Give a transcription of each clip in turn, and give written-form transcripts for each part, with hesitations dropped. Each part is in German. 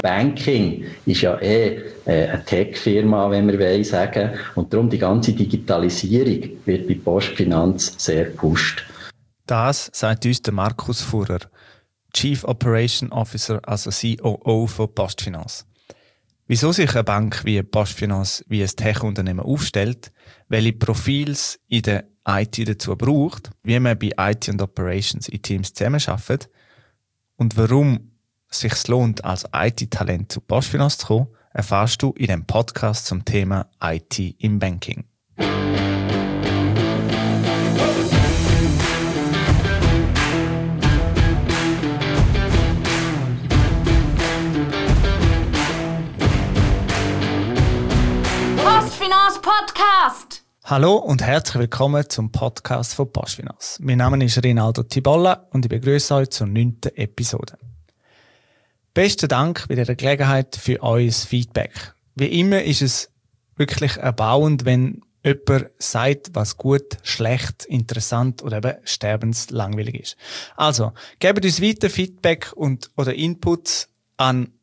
Banking ist ja eine Tech-Firma, wenn wir wollen sagen. Und darum die ganze Digitalisierung wird bei Postfinanz sehr gepusht. Das sagt uns der Markus Furrer, Chief Operation Officer, also COO von Postfinanz. Wieso sich eine Bank wie Postfinanz wie ein Tech-Unternehmen aufstellt, welche Profils in der IT dazu braucht, wie man bei IT und Operations in Teams zusammenarbeitet und warum es sich lohnt, als IT-Talent zu Postfinanz zu kommen, erfährst du in dem Podcast zum Thema IT im Banking. Postfinanz Podcast! Hallo und herzlich willkommen zum Podcast von Postfinanz. Mein Name ist Rinaldo Tibolla und ich begrüße euch zur 9. Episode. Besten Dank bei dieser Gelegenheit für euer Feedback. Wie immer ist es wirklich erbauend, wenn jemand sagt, was gut, schlecht, interessant oder eben sterbenslangweilig ist. Also, gebt uns weiter Feedback oder Inputs an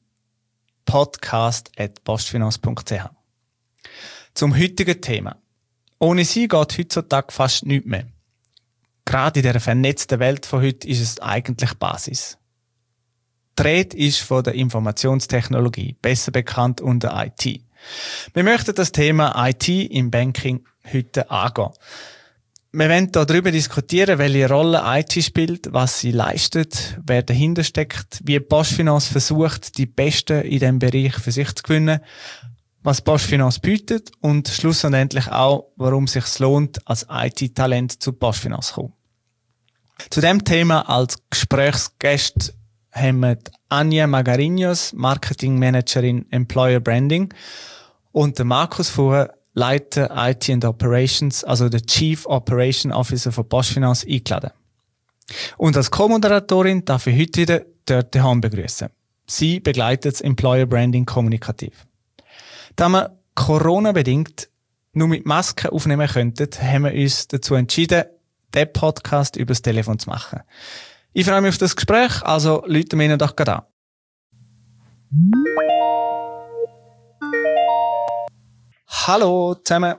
podcast@postfinanz.ch. Zum heutigen Thema. Ohne sie geht heutzutage fast nichts mehr. Gerade in dieser vernetzten Welt von heute ist es eigentlich Basis. Die Rede ist von der Informationstechnologie, besser bekannt unter IT. Wir möchten das Thema IT im Banking heute angehen. Wir wollen darüber diskutieren, welche Rolle IT spielt, was sie leistet, wer dahinter steckt, wie Postfinanz versucht, die Besten in diesem Bereich für sich zu gewinnen, was Postfinanz bietet und schlussendlich auch, warum es sich lohnt, als IT-Talent zu Postfinanz zu kommen. Zu dem Thema als Gesprächsgäste haben wir Anja Magarinos, Marketing Managerin Employer Branding, und Markus Furrer, Leiter IT and Operations, also der Chief Operation Officer von Postfinanz, eingeladen. Und als Co-Moderatorin darf ich heute wieder Dörte Hahn begrüßen. Sie begleitet das Employer Branding kommunikativ. Da wir Corona-bedingt nur mit Masken aufnehmen könnten, haben wir uns dazu entschieden, diesen Podcast über das Telefon zu machen. Ich freue mich auf das Gespräch, also läuten wir Ihnen doch gerade an. Hallo zusammen.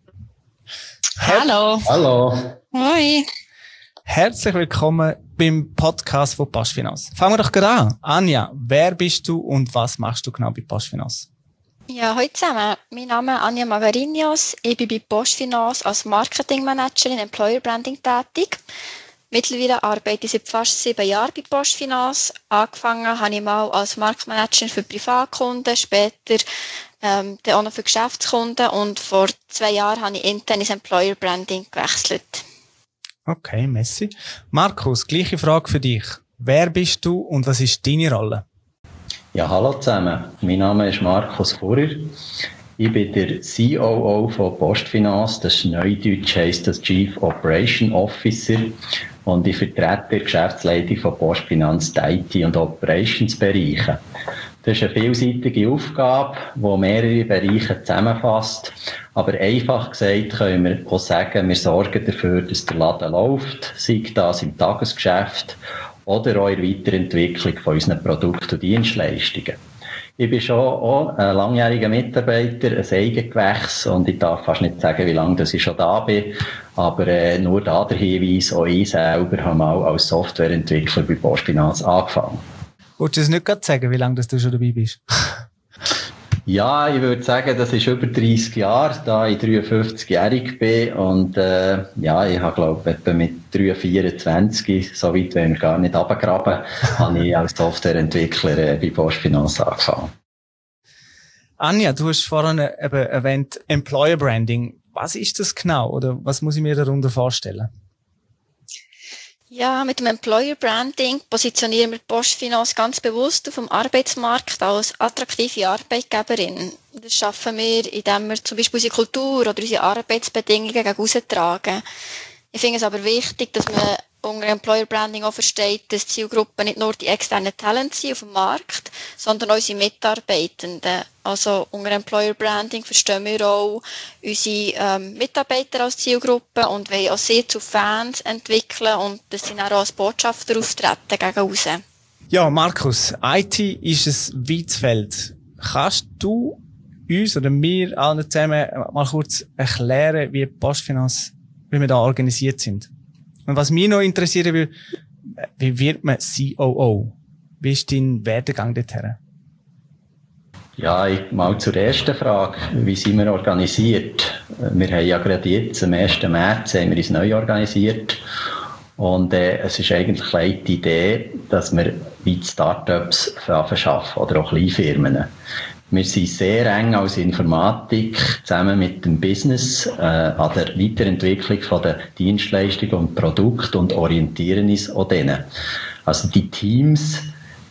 Hallo. Hallo. Hoi. Herzlich willkommen beim Podcast von Postfinanz. Fangen wir doch gerade an. Anja, wer bist du und was machst du genau bei Postfinanz? Ja, hallo zusammen. Mein Name ist Anja Magarinos. Ich bin bei Postfinanz als Marketingmanagerin Employer Branding tätig. Mittlerweile arbeite ich seit fast 7 Jahren bei Postfinanz. Angefangen habe ich mal als Marktmanagerin für Privatkunden, später dann auch noch für Geschäftskunden, und vor 2 Jahren habe ich intern ins Employer Branding gewechselt. Okay, merci. Markus, gleiche Frage für dich. Wer bist du und was ist deine Rolle? Ja, hallo zusammen. Mein Name ist Markus Furrer. Ich bin der COO von Postfinanz. Das ist neudeutsch, heisst das Chief Operation Officer. Und ich vertrete die Geschäftsleitung von Postfinanz, die IT- und Operationsbereiche. Das ist eine vielseitige Aufgabe, die mehrere Bereiche zusammenfasst. Aber einfach gesagt können wir auch sagen, wir sorgen dafür, dass der Laden läuft, sei das im Tagesgeschäft oder auch in der Weiterentwicklung von unseren Produkten und Dienstleistungen. Ich bin schon auch ein langjähriger Mitarbeiter, ein Eigengewächs, und ich darf fast nicht sagen, wie lange ich schon da bin, aber nur da der Hinweis, auch ich selber habe mal als Softwareentwickler bei Postfinanz angefangen. Wolltest du es nicht gerade sagen, wie lange du schon dabei bist? Ja, ich würde sagen, das ist über 30 Jahre, da ich 53-jährig bin, und ja, ich habe, glaube ich, etwa mit 23, so weit wollen wir gar nicht runtergraben, habe ich als Softwareentwickler bei Postfinanz angefangen. Anja, du hast vorhin eben erwähnt Employer Branding. Was ist das genau, oder was muss ich mir darunter vorstellen? Ja, mit dem Employer Branding positionieren wir Postfinanz ganz bewusst auf dem Arbeitsmarkt als attraktive Arbeitgeberin. Das schaffen wir, indem wir zum Beispiel unsere Kultur oder unsere Arbeitsbedingungen gegen aussen tragen. Ich finde es aber wichtig, dass man unter Employer Branding auch versteht, dass Zielgruppen nicht nur die externen Talente sind auf dem Markt, sondern auch unsere Mitarbeitenden. Also unter Employer Branding verstehen wir auch unsere Mitarbeiter als Zielgruppe und wollen auch sie zu Fans entwickeln und dass sie dann auch als Botschafter auftreten gegen aussen. Ja, Markus, IT ist ein weites Feld. Kannst du uns oder mir allen zusammen mal kurz erklären, wie PostFinance, wie wir da organisiert sind? Und was mich noch interessieren will, wie wird man COO? Wie ist dein Werdegang dorthin? Ja, mal zur ersten Frage. Wie sind wir organisiert? Wir haben ja gerade jetzt, am 1. März, haben wir uns neu organisiert. Und es ist eigentlich die Idee, dass wir wie Startups verschaffen oder auch Kleinfirmen. Wir sind sehr eng als Informatik zusammen mit dem Business an der Weiterentwicklung von der Dienstleistungen und Produkte und orientieren uns an denen. Also die Teams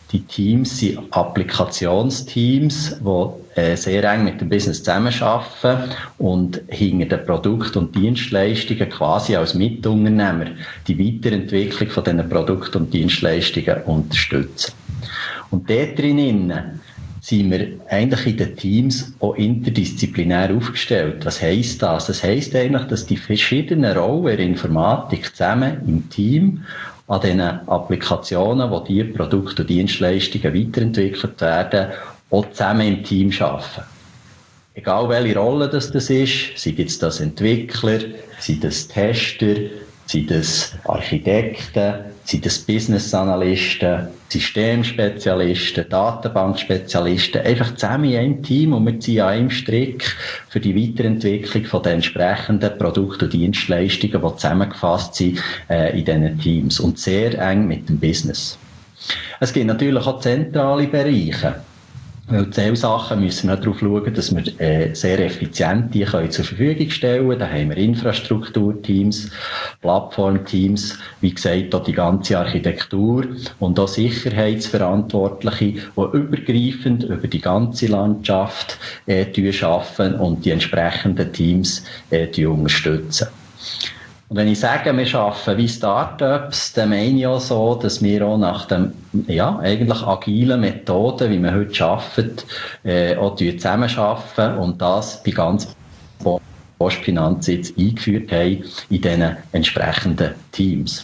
sind Applikationsteams, die sehr eng mit dem Business zusammenarbeiten und hinter den Produkten und Dienstleistungen quasi als Mitunternehmer die Weiterentwicklung von diesen Produkten und Dienstleistungen unterstützen. Und dort drinnen sind wir eigentlich in den Teams auch interdisziplinär aufgestellt. Was heisst das? Das heisst eigentlich, dass die verschiedenen Rollen in der Informatik zusammen im Team an diesen Applikationen, wo die Produkte und Dienstleistungen weiterentwickelt werden, auch zusammen im Team arbeiten. Egal welche Rolle das ist, sei jetzt das Entwickler, sei das Tester, sei das Architekten, sei das Business Analysten, Systemspezialisten, Datenbankspezialisten, einfach zusammen in einem Team und wir ziehen an einem Strick für die Weiterentwicklung von den entsprechenden Produkten und Dienstleistungen, die zusammengefasst sind in diesen Teams und sehr eng mit dem Business. Es gibt natürlich auch zentrale Bereiche. Weil diese Sachen müssen wir darauf schauen, dass wir sehr effizient die können zur Verfügung stellen können. Da haben wir Infrastrukturteams, Plattformteams, wie gesagt auch die ganze Architektur und auch Sicherheitsverantwortliche, die übergreifend über die ganze Landschaft arbeiten und die entsprechenden Teams unterstützen. Und wenn ich sage, wir arbeiten wie Startups, dann meine ich auch so, dass wir auch nach den, eigentlich agilen Methoden, wie wir heute arbeiten, auch zusammenarbeiten und das bei ganz PostFinance jetzt eingeführt haben in diesen entsprechenden Teams.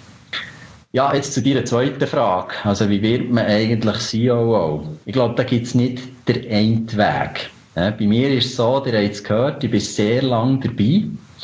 Ja, jetzt zu deiner zweiten Frage. Also, wie wird man eigentlich COO? Ich glaube, da gibt es nicht den einen Weg. Bei mir ist es so, ihr habt es gehört, ich bin sehr lange dabei.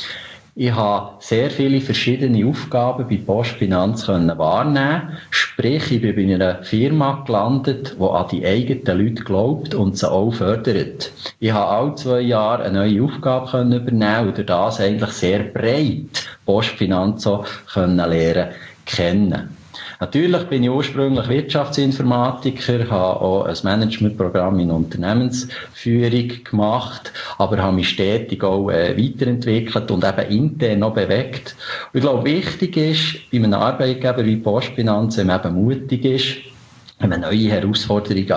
Ich habe sehr viele verschiedene Aufgaben bei PostFinance wahrnehmen. Sprich, ich bin bei einer Firma gelandet, die an die eigenen Leute glaubt und sie auch fördert. Ich habe alle 2 Jahre eine neue Aufgabe übernehmen und durch das eigentlich sehr breit PostFinance lernen kennen. Natürlich bin ich ursprünglich Wirtschaftsinformatiker, habe auch ein Managementprogramm in Unternehmensführung gemacht, aber habe mich stetig auch weiterentwickelt und eben intern noch bewegt. Und ich glaube, wichtig ist, bei einem Arbeitgeber wie PostFinance, wenn man eben mutig ist, wenn man neue Herausforderungen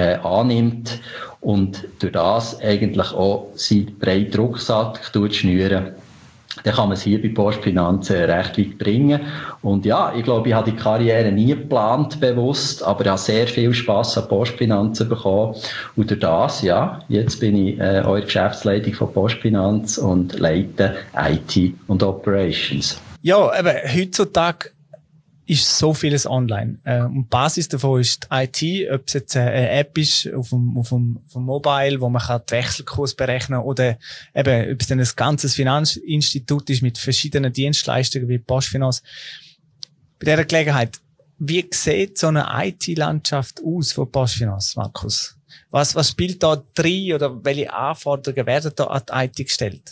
annimmt und durch das eigentlich auch seinen breiten Rucksack schnüren, dann kann man es hier bei PostFinance recht weit bringen. Und ja, ich glaube, ich habe die Karriere nie geplant, bewusst, aber ich habe sehr viel Spass an PostFinance bekommen. Und durch das, ja, jetzt bin ich eure Geschäftsleitung von PostFinance und leite IT und Operations. Ja, eben, heutzutage ist so vieles online. Und die Basis davon ist die IT, ob es jetzt eine App ist auf dem Mobile, wo man den Wechselkurs berechnen kann, oder eben, ob es dann ein ganzes Finanzinstitut ist mit verschiedenen Dienstleistungen wie PostFinance. Bei dieser Gelegenheit, wie sieht so eine IT-Landschaft aus von PostFinance, Markus? Was spielt da drin oder welche Anforderungen werden da an die IT gestellt?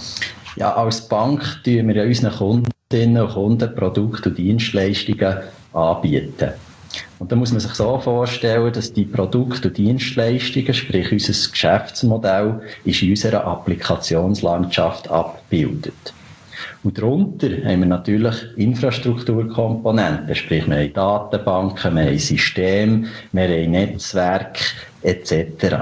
Ja, als Bank tun wir unseren Kundinnen und Kunden Produkte und Dienstleistungen anbieten. Und da muss man sich so vorstellen, dass die Produkte und Dienstleistungen, sprich unser Geschäftsmodell, ist in unserer Applikationslandschaft abgebildet. Und darunter haben wir natürlich Infrastrukturkomponenten, sprich wir haben Datenbanken, wir haben Systeme, wir haben Netzwerke etc.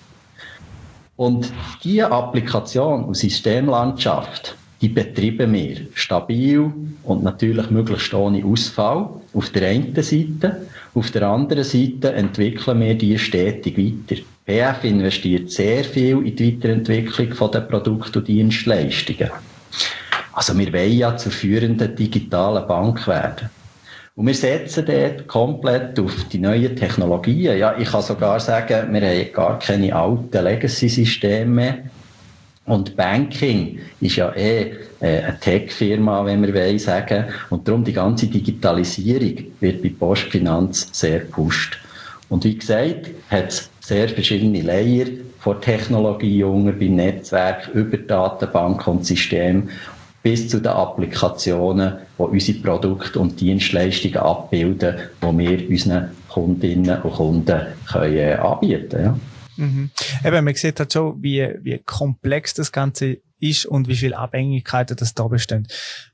Und diese Applikation und Systemlandschaft, die betreiben wir stabil und natürlich möglichst ohne Ausfall auf der einen Seite. Auf der anderen Seite entwickeln wir die stetig weiter. PF investiert sehr viel in die Weiterentwicklung der Produkte und Dienstleistungen. Also wir wollen ja zur führenden digitalen Bank werden. Und wir setzen dort komplett auf die neuen Technologien. Ja, ich kann sogar sagen, wir haben gar keine alten Legacy-Systeme mehr. Und Banking ist ja eine Tech-Firma, wenn wir sagen. Und darum die ganze Digitalisierung wird bei Postfinanz sehr gepusht. Und wie gesagt, hat es sehr verschiedene Layer von Technologie beim Netzwerk, über Datenbank und System bis zu den Applikationen, die unsere Produkte und Dienstleistungen abbilden, die wir unseren Kundinnen und Kunden können anbieten können. Ja. Mhm. Eben, man sieht halt schon, wie komplex das Ganze ist und wie viele Abhängigkeiten das da bestehen.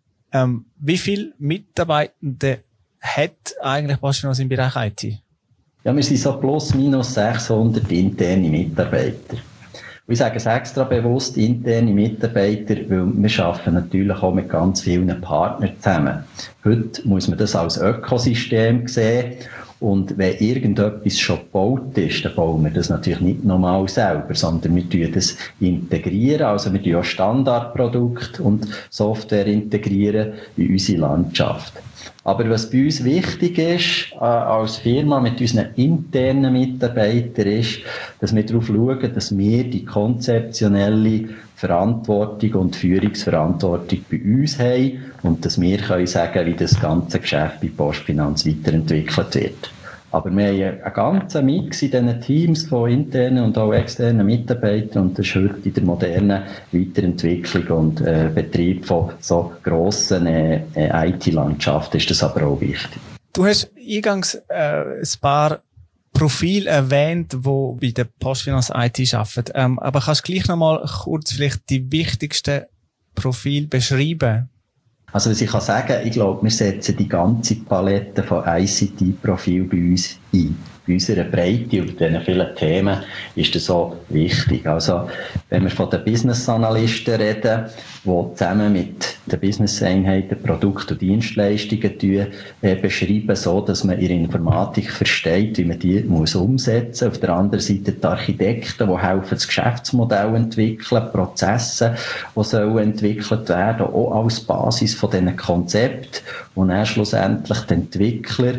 Wie viele Mitarbeitende hat eigentlich PostFinance im Bereich IT? Ja, wir sind so plus minus 600 interne Mitarbeiter. Und ich sage es extra bewusst interne Mitarbeiter, weil wir arbeiten natürlich auch mit ganz vielen Partnern zusammen. Heute muss man das als Ökosystem sehen. Und wenn irgendetwas schon gebaut ist, dann bauen wir das natürlich nicht nochmal selber, sondern wir tun das integrieren. Also wir tun auch Standardprodukte und Software integrieren in unsere Landschaft. Aber was bei uns wichtig ist, als Firma mit unseren internen Mitarbeitern, ist, dass wir darauf schauen, dass wir die konzeptionelle Verantwortung und Führungsverantwortung bei uns haben und dass wir können sagen, wie das ganze Geschäft bei PostFinance weiterentwickelt wird. Aber wir haben einen ganzen Mix in diesen Teams von internen und auch externen Mitarbeitern und das ist heute in der modernen Weiterentwicklung und Betrieb von so grossen IT-Landschaften ist das aber auch wichtig. Du hast eingangs ein paar Profile erwähnt, die bei der PostFinance IT arbeiten. Aber kannst du gleich noch mal kurz vielleicht die wichtigsten Profile beschreiben? Also was ich kann sagen, ich glaube, wir setzen die ganze Palette von ICT-Profilen bei uns ein. Bei unserer Breite und diesen vielen Themen ist das so wichtig. Also, wenn wir von den Business-Analysten reden, die zusammen mit den Business-Einheiten Produkte und Dienstleistungen beschreiben, so dass man ihre Informatik versteht, wie man die muss umsetzen muss. Auf der anderen Seite die Architekten, die helfen, das Geschäftsmodell entwickeln, Prozesse, die sollen entwickelt werden, auch als Basis von diesen Konzepten. Und dann schlussendlich die Entwickler,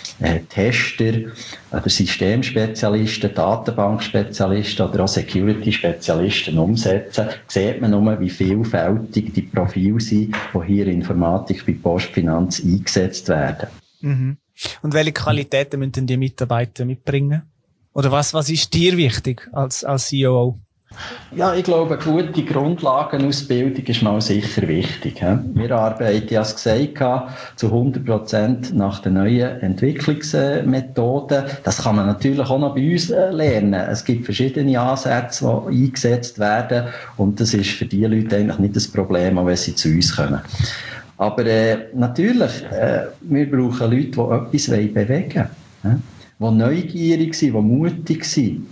Tester, oder Systemspezialisten, Datenbankspezialisten oder auch Security-Spezialisten umsetzen, sieht man nur, wie vielfältig die Profile sind, die hier in Informatik bei PostFinance eingesetzt werden. Mhm. Und welche Qualitäten müssen die Mitarbeiter mitbringen? Oder was ist dir wichtig als COO? Ja, ich glaube, eine gute Grundlagenausbildung ist mal sicher wichtig. Wir arbeiten, ja, gesagt, zu 100% nach den neuen Entwicklungsmethoden. Das kann man natürlich auch noch bei uns lernen. Es gibt verschiedene Ansätze, die eingesetzt werden und das ist für die Leute eigentlich nicht das Problem, auch wenn sie zu uns kommen. Aber natürlich, wir brauchen Leute, die etwas bewegen wollen, die neugierig sind, die mutig sind,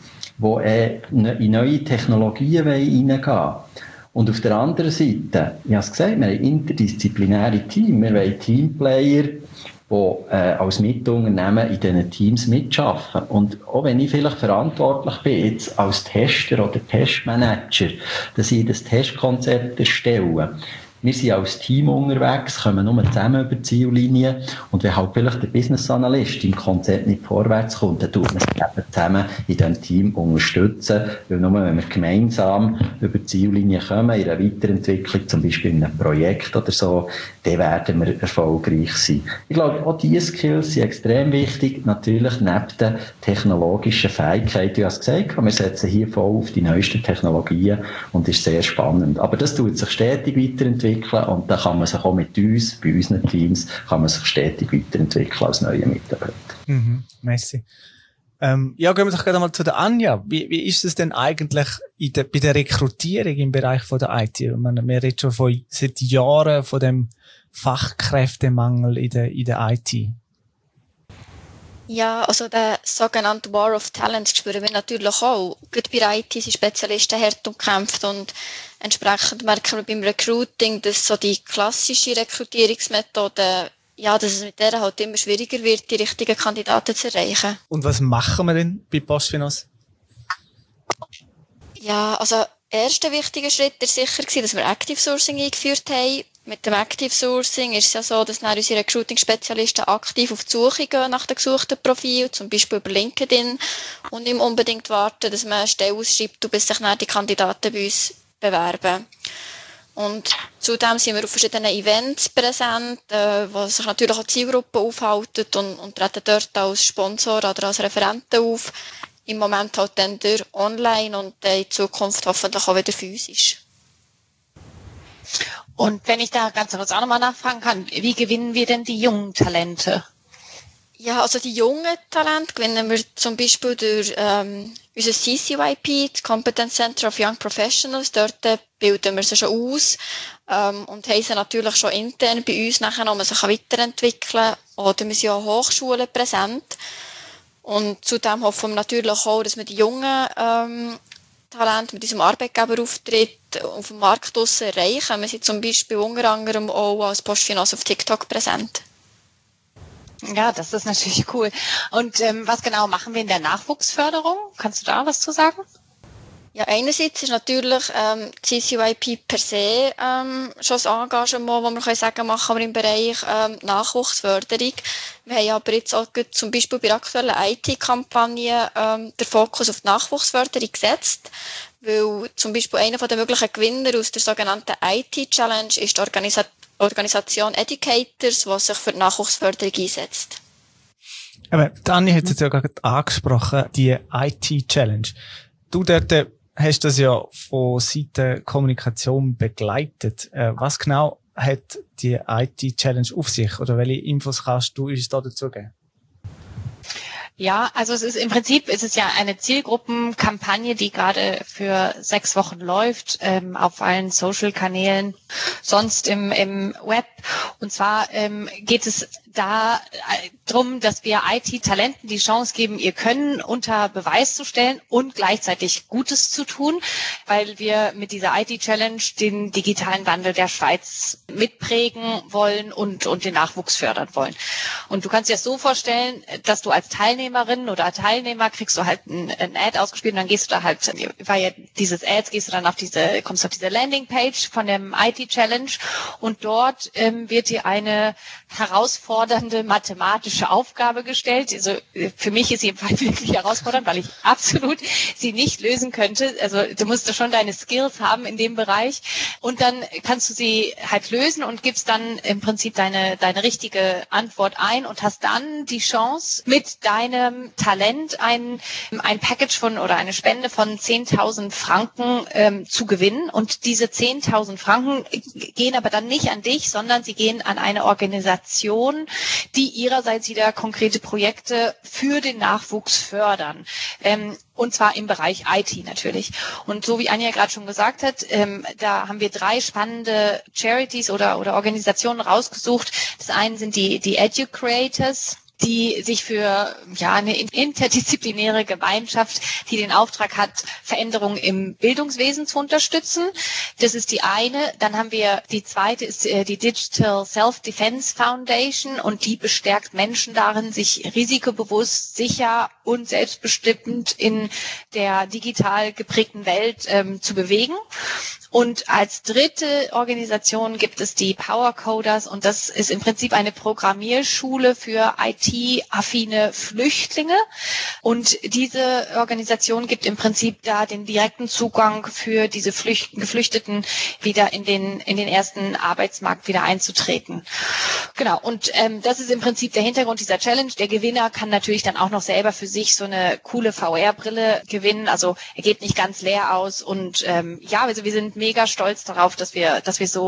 die in neue Technologien reingehen wollen. Und auf der anderen Seite, ich habe es gesagt, wir haben interdisziplinäre Teams. Wir wollen Teamplayer, die als Mitunternehmen in diesen Teams mitarbeiten. Und auch wenn ich vielleicht verantwortlich bin, jetzt als Tester oder Testmanager, dass ich das Testkonzept erstelle, wir sind als Team unterwegs, kommen nur zusammen über die Ziellinie und wenn halt vielleicht der Business Analyst im Konzept nicht vorwärts kommt, dann tut man sich eben zusammen in diesem Team unterstützen, weil nur wenn wir gemeinsam über die Ziellinie kommen, in einer Weiterentwicklung, zum Beispiel in einem Projekt oder so, dann werden wir erfolgreich sein. Ich glaube, auch diese Skills sind extrem wichtig, natürlich neben den technologischen Fähigkeiten, du hast gesagt, wir setzen hier voll auf die neuesten Technologien und ist sehr spannend. Aber das tut sich stetig weiterentwickeln. Und da kann man sich auch mit uns, bei unseren Teams, kann man sich stetig weiterentwickeln als neue Mitarbeiter. Mhm, merci. Ja, gehen wir doch gerade mal zu der Anja. Wie ist es denn eigentlich bei der Rekrutierung im Bereich von der IT? Wir reden schon seit Jahren von dem Fachkräftemangel in der IT. Ja, also der sogenannte War of Talents spüren wir natürlich auch. Gerade bei IT sind Spezialisten hart umkämpft und entsprechend merken wir beim Recruiting, dass so die klassische Rekrutierungsmethode, ja, dass es mit der halt immer schwieriger wird, die richtigen Kandidaten zu erreichen. Und was machen wir denn bei PostFinance? Ja, also erster wichtiger Schritt war sicher, dass wir Active Sourcing eingeführt haben. Mit dem Active Sourcing ist es ja so, dass dann unsere Recruiting-Spezialisten aktiv auf die Suche gehen nach den gesuchten Profilen, zum Beispiel über LinkedIn, und nicht unbedingt warten, dass man eine Stelle ausschreibt und bis sich dann die Kandidaten bei uns bewerben. Und zudem sind wir auf verschiedenen Events präsent, wo sich natürlich auch Zielgruppen aufhalten und treten dort als Sponsor oder als Referenten auf. Im Moment halt dann durch online und in Zukunft hoffentlich auch wieder physisch. Und wenn ich da ganz kurz auch nochmal nachfragen kann, wie gewinnen wir denn die jungen Talente? Ja, also die jungen Talente gewinnen wir zum Beispiel durch unser CCYP, das Competence Center of Young Professionals. Dort bilden wir sie schon aus und haben sie natürlich schon intern bei uns nachher, um sich weiterentwickeln. Oder wir sind auch Hochschulen präsent. Und zudem hoffen wir natürlich auch, dass wir die jungen Talente mit unserem Arbeitgeberauftritt auf dem Markt draussen erreichen. Wir sind zum Beispiel unter anderem auch als Postfinance auf TikTok präsent. Ja, das ist natürlich cool. Und was genau machen wir in der Nachwuchsförderung? Kannst du da was zu sagen? Ja, einerseits ist natürlich CCYP per se schon das Engagement, das wir sagen, machen wir im Bereich Nachwuchsförderung. Wir haben aber jetzt auch zum Beispiel bei der aktuellen IT-Kampagne den Fokus auf die Nachwuchsförderung gesetzt, weil zum Beispiel einer der möglichen Gewinner aus der sogenannten IT-Challenge ist die Organisation Educators, die sich für die Nachwuchsförderung einsetzt. Aber Anni hat es jetzt ja gerade angesprochen, die IT-Challenge. Du dort hast das ja von Seiten Kommunikation begleitet. Was genau hat die IT-Challenge auf sich? Oder welche Infos kannst du uns da dazu geben? Ja, also es ist im Prinzip ja eine Zielgruppenkampagne, die gerade für 6 Wochen läuft, auf allen Social-Kanälen, sonst im Web. Und zwar geht es da darum, dass wir IT-Talenten die Chance geben, ihr Können unter Beweis zu stellen und gleichzeitig Gutes zu tun, weil wir mit dieser IT-Challenge den digitalen Wandel der Schweiz mitprägen wollen und den Nachwuchs fördern wollen. Und du kannst dir das so vorstellen, dass du als Teilnehmerin oder Teilnehmer kriegst du halt ein Ad ausgespielt und dann gehst du da halt, weil dieses Ads gehst du dann kommst auf diese Landingpage von dem IT-Challenge und dort wird dir eine herausfordernde mathematische Aufgabe gestellt. Also für mich ist sie im Fall wirklich herausfordernd, weil ich absolut sie nicht lösen könnte. Also du musst da schon deine Skills haben in dem Bereich und dann kannst du sie halt lösen und gibst dann im Prinzip deine richtige Antwort ein und hast dann die Chance, mit deinem Talent ein Package oder eine Spende von 10.000 Franken zu gewinnen. Und diese 10.000 Franken gehen aber dann nicht an dich, sondern sie gehen an eine Organisation, die ihrerseits wieder konkrete Projekte für den Nachwuchs fördern. Und zwar im Bereich IT natürlich. Und so wie Anja gerade schon gesagt hat, da haben wir 3 spannende Charities oder Organisationen rausgesucht. Das eine sind die Educators, die sich für eine interdisziplinäre Gemeinschaft, die den Auftrag hat, Veränderungen im Bildungswesen zu unterstützen. Das ist die eine. Dann haben wir die zweite, ist die Digital Self-Defense Foundation und die bestärkt Menschen darin, sich risikobewusst, sicher und selbstbestimmt in der digital geprägten Welt zu bewegen. Und als dritte Organisation gibt es die Power Coders und das ist im Prinzip eine Programmierschule für IT-affine Flüchtlinge. Und diese Organisation gibt im Prinzip da den direkten Zugang für diese Geflüchteten wieder in den ersten Arbeitsmarkt wieder einzutreten. Genau. Und das ist im Prinzip der Hintergrund dieser Challenge. Der Gewinner kann natürlich dann auch noch selber für sich so eine coole VR-Brille gewinnen. Also er geht nicht ganz leer aus und also wir sind mega stolz darauf, dass wir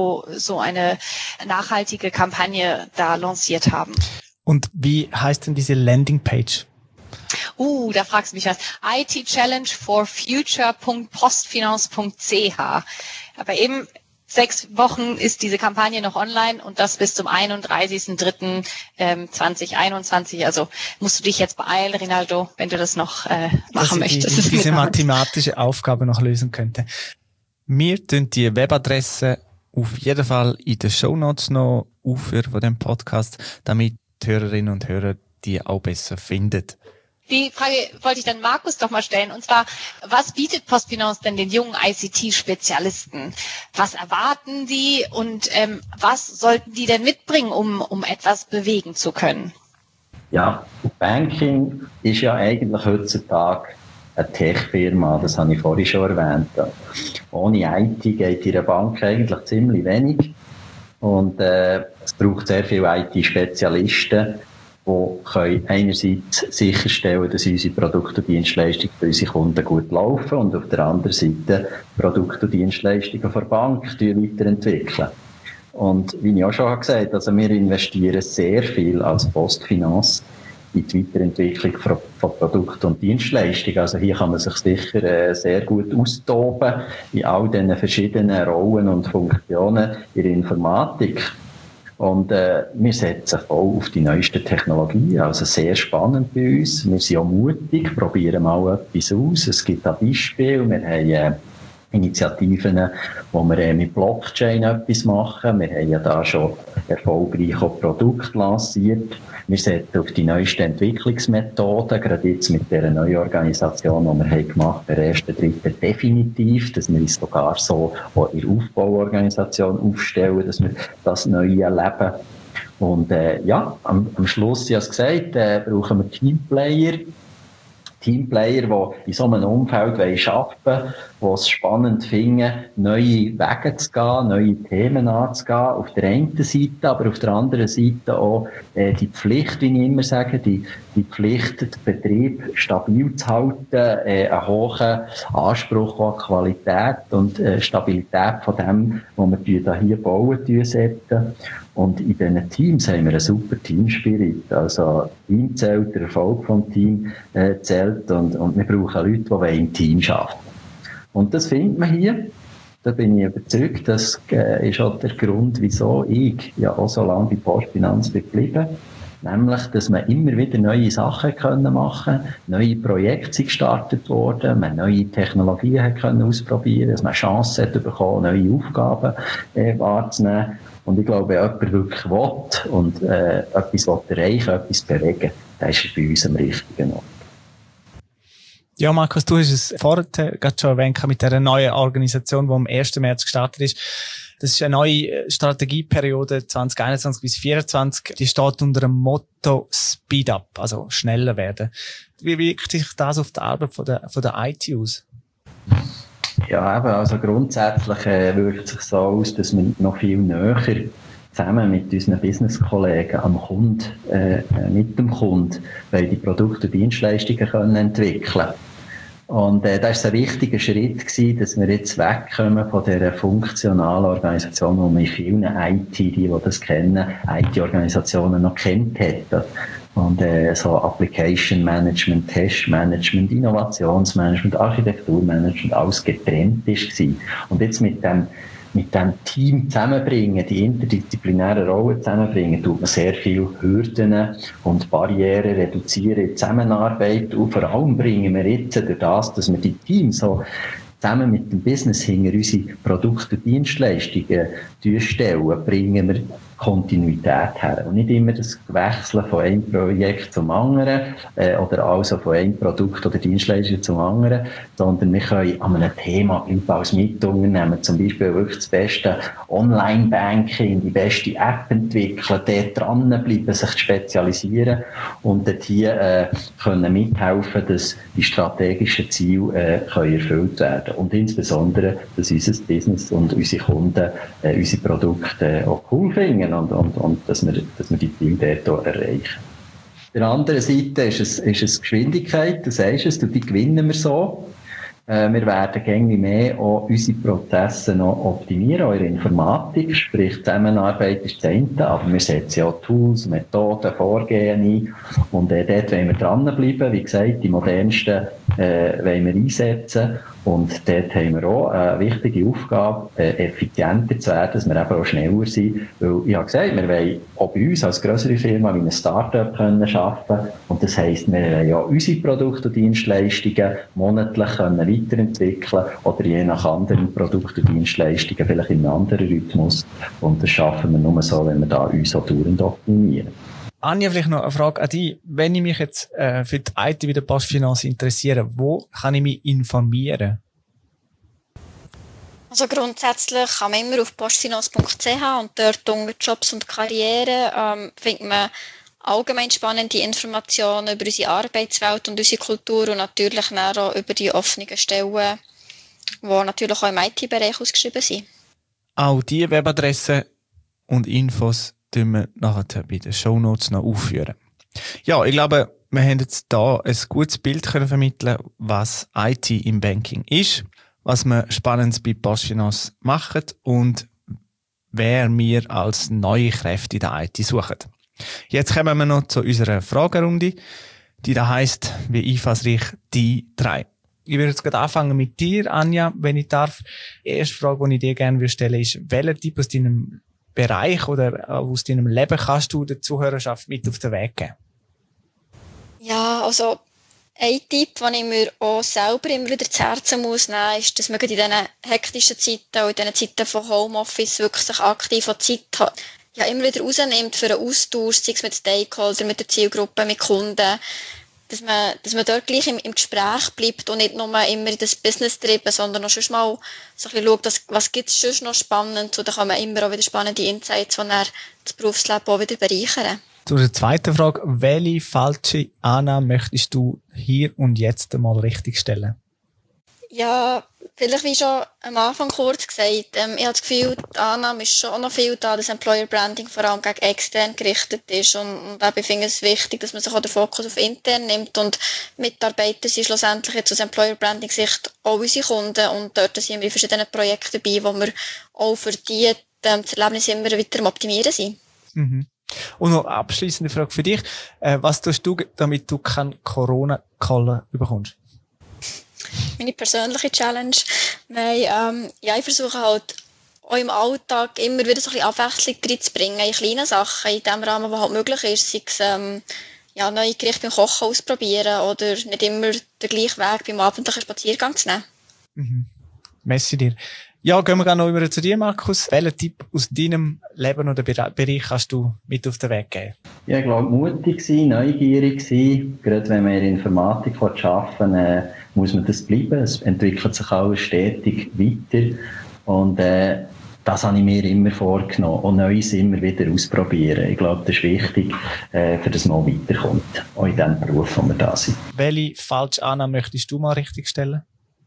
so eine nachhaltige Kampagne da lanciert haben. Und wie heißt denn diese Landingpage? Da fragst du mich was. itchallengeforfuture.postfinance.ch. Aber eben 6 Wochen ist diese Kampagne noch online und das bis zum 31.03.2021. Also musst du dich jetzt beeilen, Rinaldo, wenn du das noch machen möchtest. Diese mathematische Aufgabe noch lösen könnte. Wir tun die Webadresse auf jeden Fall in den Shownotes noch aufführen von dem Podcast, damit die Hörerinnen und Hörer die auch besser finden. Die Frage wollte ich dann Markus doch mal stellen. Und zwar, was bietet PostFinance denn den jungen ICT-Spezialisten? Was erwarten die und was sollten die denn mitbringen, um etwas bewegen zu können? Ja, Banking ist ja eigentlich heutzutage eine Tech-Firma, das habe ich vorhin schon erwähnt. Ohne IT geht in der Bank eigentlich ziemlich wenig. Und es braucht sehr viele IT-Spezialisten, die einerseits sicherstellen, dass unsere Produkte und Dienstleistungen für unsere Kunden gut laufen und auf der anderen Seite Produkte und Dienstleistungen der Bank weiterentwickeln. Und wie ich auch schon gesagt habe, also wir investieren sehr viel als PostFinance in die Weiterentwicklung von Produkten und Dienstleistungen. Also hier kann man sich sicher sehr gut austoben in all diesen verschiedenen Rollen und Funktionen in der Informatik. Und wir setzen voll auf die neuesten Technologien, also sehr spannend bei uns. Wir sind auch mutig, probieren mal etwas aus. Es gibt ein Beispiel, wir haben Initiativen, wo wir mit Blockchain etwas machen. Wir haben ja da schon erfolgreich auch Produkte lanciert. Wir setzen auf die neuesten Entwicklungsmethoden, gerade jetzt mit dieser neuen Organisation, die wir haben gemacht, der 1.3. definitiv, dass wir uns sogar so auch in der Aufbauorganisation aufstellen, dass wir das Neue erleben. Und am Schluss, ich habe es gesagt, brauchen wir Teamplayer, die in so einem Umfeld arbeiten wollen, die es spannend finden, neue Wege zu gehen, neue Themen anzugehen. Auf der einen Seite, aber auf der anderen Seite auch die Pflicht, wie ich immer sage, die Pflicht, den Betrieb stabil zu halten, einen hohen Anspruch an Qualität und Stabilität von dem, was wir hier bauen, setzen. Und in diesen Teams haben wir einen super Teamspirit. Also, Team zählt, der Erfolg vom Team zählt und wir brauchen Leute, die im Team arbeiten. Und das findet man hier. Da bin ich überzeugt, das ist auch der Grund, wieso ich ja auch so lange bei PostFinance geblieben bin. Nämlich, dass man immer wieder neue Sachen machen konnte, neue Projekte sind gestartet worden, man neue Technologien können ausprobieren, dass man Chancen hat bekommen, neue Aufgaben wahrzunehmen. Und ich glaube, wenn jemand wirklich will und etwas erreichen will, etwas bewegen, dann ist er bei uns am richtigen Ort. Ja, Markus, du hast es vorher gerade schon erwähnt mit dieser neuen Organisation, die am 1. März gestartet ist. Das ist eine neue Strategieperiode 2021 bis 2024. Die steht unter dem Motto Speed Up, also schneller werden. Wie wirkt sich das auf die Arbeit von der IT aus? Ja, eben, also grundsätzlich wirkt sich so aus, dass wir noch viel näher zusammen mit unseren Business-Kollegen am Kunden, mit dem Kunden, weil die Produkte und Dienstleistungen können entwickeln. Und das war ein wichtiger Schritt gewesen, dass wir jetzt wegkommen von dieser funktionalen Organisation, die wir in vielen IT, die das kennen, IT-Organisationen noch kennt hätten. Und so Application Management, Test Management, Innovationsmanagement, Architekturmanagement, alles getrennt war. Und jetzt mit dem Team zusammenbringen, die interdisziplinären Rollen zusammenbringen, tut man sehr viele Hürden und Barrieren reduzieren in die Zusammenarbeit. Und vor allem bringen wir jetzt durch das, dass wir die Teams so zusammen mit dem Business hinter unsere Produkte und Dienstleistungen stellen, bringen wir Kontinuität her. Und nicht immer das Wechseln von einem Projekt zum anderen, oder also von einem Produkt oder Dienstleistung zum anderen, sondern wir können an einem Thema bleiben als Mitunternehmen, zum Beispiel wirklich das beste Online-Banking, die beste App entwickeln, dort dranbleiben, sich spezialisieren und dort hier können mithelfen, dass die strategischen Ziele können erfüllt werden. Und insbesondere, dass unser Business und unsere Kunden unsere Produkte auch cool finden und dass wir die Ziele dort erreichen. Auf der anderen Seite ist es Geschwindigkeit, du sagst es, die gewinnen wir so. Wir werden gängig mehr auch unsere Prozesse noch optimieren, auch in der Informatik, sprich Zusammenarbeit ist das eine, aber wir setzen auch Tools, Methoden, Vorgehen ein und dort wollen wir dranbleiben, wie gesagt, die modernsten wollen wir einsetzen und dort haben wir auch eine wichtige Aufgabe, effizienter zu werden, dass wir eben auch schneller sind, weil ich habe gesagt, wir wollen auch bei uns als grössere Firma wie ein Start-up können arbeiten und das heisst, wir wollen ja unsere Produkte und Dienstleistungen monatlich können weiterentwickeln oder je nach anderen Produkten und Dienstleistungen vielleicht in einem anderen Rhythmus und das schaffen wir nur so, wenn wir da uns auch dauernd optimieren. Anja, vielleicht noch eine Frage an dich. Wenn ich mich jetzt für die IT bei der Postfinance interessiere, wo kann ich mich informieren? Also grundsätzlich kann man immer auf postfinance.ch und dort unter Jobs und Karriere findet man allgemein spannende Informationen über unsere Arbeitswelt und unsere Kultur und natürlich auch über die offenen Stellen, die natürlich auch im IT-Bereich ausgeschrieben sind. Auch diese Webadresse und Infos tun wir nachher bei den Shownotes noch aufführen. Ja, ich glaube, wir haben jetzt hier ein gutes Bild können vermitteln, was IT im Banking ist, was wir Spannendes bei Postfinance machen und wer wir als neue Kräfte in der IT suchen. Jetzt kommen wir noch zu unserer Fragerunde, die da heisst, wie einfallsreich die 3. Ich würde jetzt gerade anfangen mit dir, Anja, wenn ich darf. Die erste Frage, die ich dir gerne stellen würde, ist, welcher Tipp aus deinem Bereich oder aus deinem Leben kannst du der Zuhörerschaft mit auf den Weg geben? Ja, also ein Tipp, den ich mir auch selber immer wieder zu Herzen muss nehmen, ist, dass man in diesen hektischen Zeiten und in diesen Zeiten von Homeoffice wirklich sich aktiv an Zeit hat. Ja, immer wieder rausnimmt für einen Austausch, sei es mit Stakeholdern, mit der Zielgruppe, mit Kunden, dass man dort gleich im Gespräch bleibt und nicht nur immer in das Business treiben, sondern auch schon mal so ein bisschen schaut, was gibt es schon noch spannend, und dann kann man immer auch wieder spannende Insights, die dann das Berufsleben auch wieder bereichern. Zu der zweiten Frage, welche falsche Annahme möchtest du hier und jetzt einmal richtigstellen? Ja, vielleicht wie schon am Anfang kurz gesagt, ich habe das Gefühl, die Annahme ist schon noch viel da, dass Employer Branding vor allem gegen extern gerichtet ist, und ich finde es wichtig, dass man sich auch den Fokus auf intern nimmt, und Mitarbeiter sind schlussendlich jetzt aus Employer Branding Sicht auch unsere Kunden, und dort sind wir in verschiedenen Projekten dabei, wo wir auch für die das Erlebnis immer weiter am Optimieren sind. Mhm. Und noch abschliessende Frage für dich, was tust du, damit du keinen Corona-Call bekommst? Meine persönliche Challenge. Nein, ich versuche halt auch im Alltag immer wieder so ein bisschen Abwechslung reinzubringen, in kleinen Sachen, in dem Rahmen, was halt möglich ist, sei es neue Gerichte beim Kochen ausprobieren oder nicht immer den gleichen Weg beim abendlichen Spaziergang zu nehmen. Mhm. Merci dir. Ja, gehen wir noch über zu dir, Markus. Welchen Tipp aus deinem Leben oder Bereich kannst du mit auf den Weg geben? Ja, ich glaube, mutig sein, neugierig sein. Gerade wenn man in der Informatik arbeiten will, muss man das bleiben. Es entwickelt sich alles stetig weiter. Und das habe ich mir immer vorgenommen. Und Neues immer wieder ausprobieren. Ich glaube, das ist wichtig, für das man weiterkommt. Auch in dem Beruf, wo wir da sind. Welche falsche Annahme möchtest du mal richtigstellen?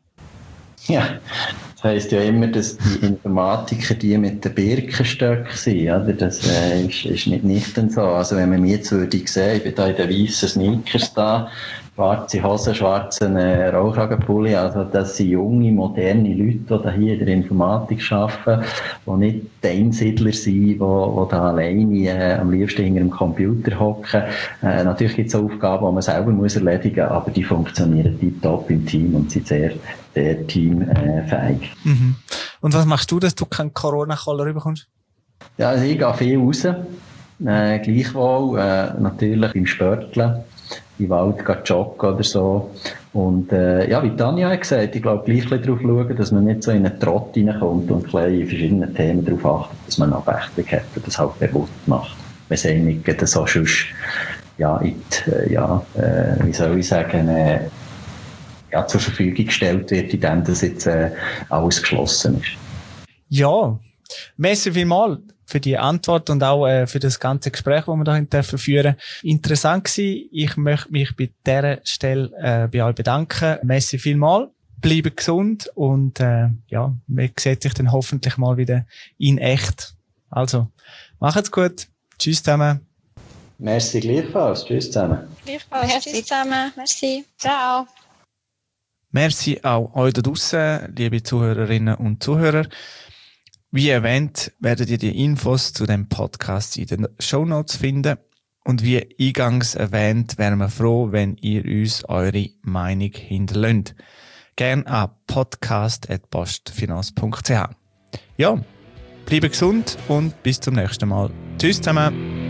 Ja, das heisst ja immer, dass die Informatiker die mit den Birkenstöcken sind, oder? Das ist nicht so. Also wenn man mich jetzt würde sehen, ich bin da in den weißen Sneakers da, schwarze Hosen, schwarzen Rollkragenpulli, also das sind junge, moderne Leute, die da hier in der Informatik arbeiten, die nicht die Einsiedler sind, die da alleine am liebsten hinter dem Computer hocken. Natürlich gibt es Aufgaben, die man selber muss erledigen muss, aber die funktionieren tiptop im Team und sind sehr teamfähig. Mhm. Und was machst du, dass du keinen Corona-Call rüberkommst? Ja, also ich gehe viel raus. Gleichwohl, natürlich beim Sporteln, im Wald joggen oder so. Und wie Tanja hat gesagt, ich glaube, gleich darauf schauen, dass man nicht so in einen Trott reinkommt und in verschiedenen Themen darauf achtet, dass man Abwechslung hat und das halt bewusst macht. Wenn es einem nicht so sonst, wie soll ich sagen, zur Verfügung gestellt wird, indem das jetzt alles geschlossen ist. Ja, merci vielmals für die Antwort und auch für das ganze Gespräch, das wir da führen dürfen. Interessant gewesen. Ich möchte mich bei dieser Stelle bei euch bedanken. Merci vielmals. Bleibt gesund und man sieht sich dann hoffentlich mal wieder in echt. Also, macht's gut. Tschüss zusammen. Merci gleichfalls. Tschüss zusammen. Gleichfalls. Merci. Tschüss zusammen. Merci. Ciao. Merci auch euch da draussen, liebe Zuhörerinnen und Zuhörer. Wie erwähnt, werdet ihr die Infos zu dem Podcast in den Shownotes finden. Und wie eingangs erwähnt, wären wir froh, wenn ihr uns eure Meinung hinterlasst. Gern an podcast@postfinance.ch. Ja, bleibt gesund und bis zum nächsten Mal. Tschüss zusammen.